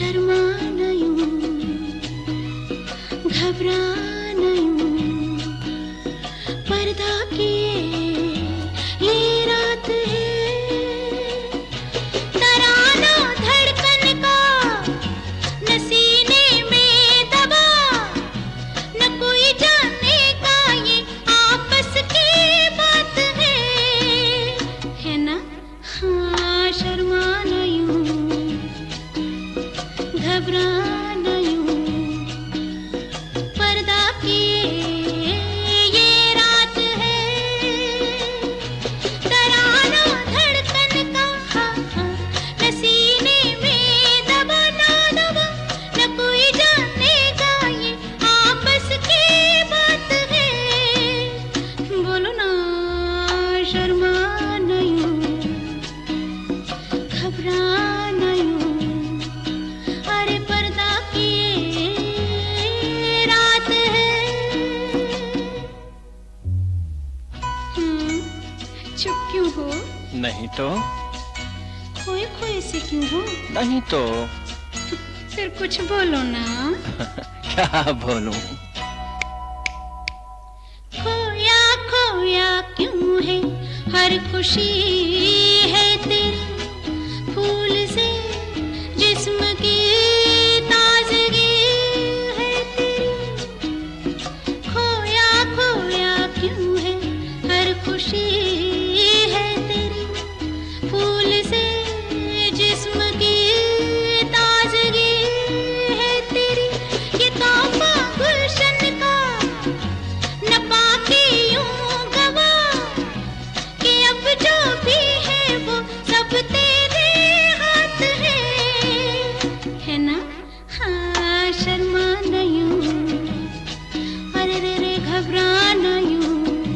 शर्माना यूं, घबराना यूं, पर्दा किए ये रात है। तराना धड़कन का न सीने में दबा, न कोई जाने का ये आपस की बात है ना? हाँ, शर्माना यूं, घबराना यूं, पर्दा किए ये रात है। तराना धड़कन का हाँ हाँ, न सीने में दबा ना दबा, न कोई जानेगा ये आपस की बात है। बोलो ना, शर्माना यूं, घबराना यूं, अरे पर्दा किए रात है। चुप क्यों हो? नहीं तो। खोए खोए से क्यों हो? नहीं तो। फिर कुछ बोलो ना। क्या बोलूं? खोया खोया क्यों है हर खुशी है तेरी, फूल से जिस्म की ताजगी है तेरी। खोया खोया क्यों है हर खुशी है तेरी, फूल से जिस्म की ताजगी है तेरी। ये तोहफा गुलशन का न पाके यूं गवा, कि अब जो भी है वो सब तेरे हाथ है ना? हाँ, शर्माना यूं, अरे रे रे घबराना यूं,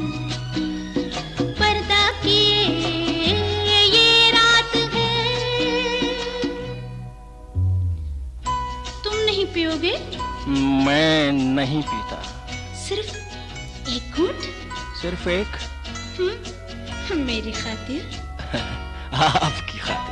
पर्दा किए ये रात है। तुम नहीं पियोगे? मैं नहीं पीता। सिर्फ एक घूंट? सिर्फ एक? मेरी खातिर। आपकी खातिर।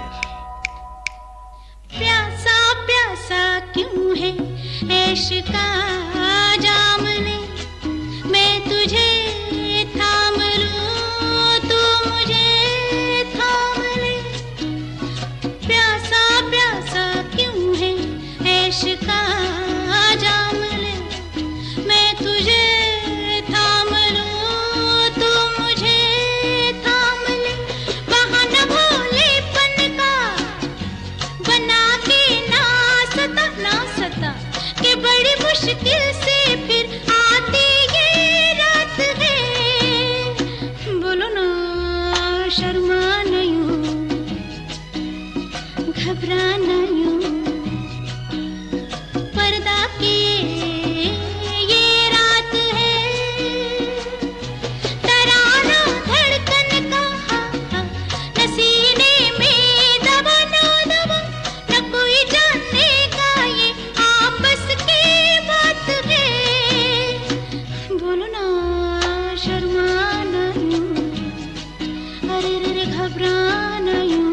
प्यासा प्यासा क्यों है ऐश का जाम ले, मैं तुझे थाम लूं, तू मुझे थाम ले। प्यासा प्यासा क्यों है ऐश का जाम ले, मैं तुझे थाम लूं, तू मुझे थाम ले। बहाना भोलेपन का बना के ना सता, कि बड़ी मुश्किल से फिर आती ये रात है। बोलो ना, शर्माना यूं, घबराना यूं, पर्दा किए ये रात है। तराना धड़कन का हाँ हाँ, न सीने में दबा ना दबा, न कोई जानेगा ये आपस की बात है। बोलो ना, शर्माना यूं, अरे रे रे घबराना यूं,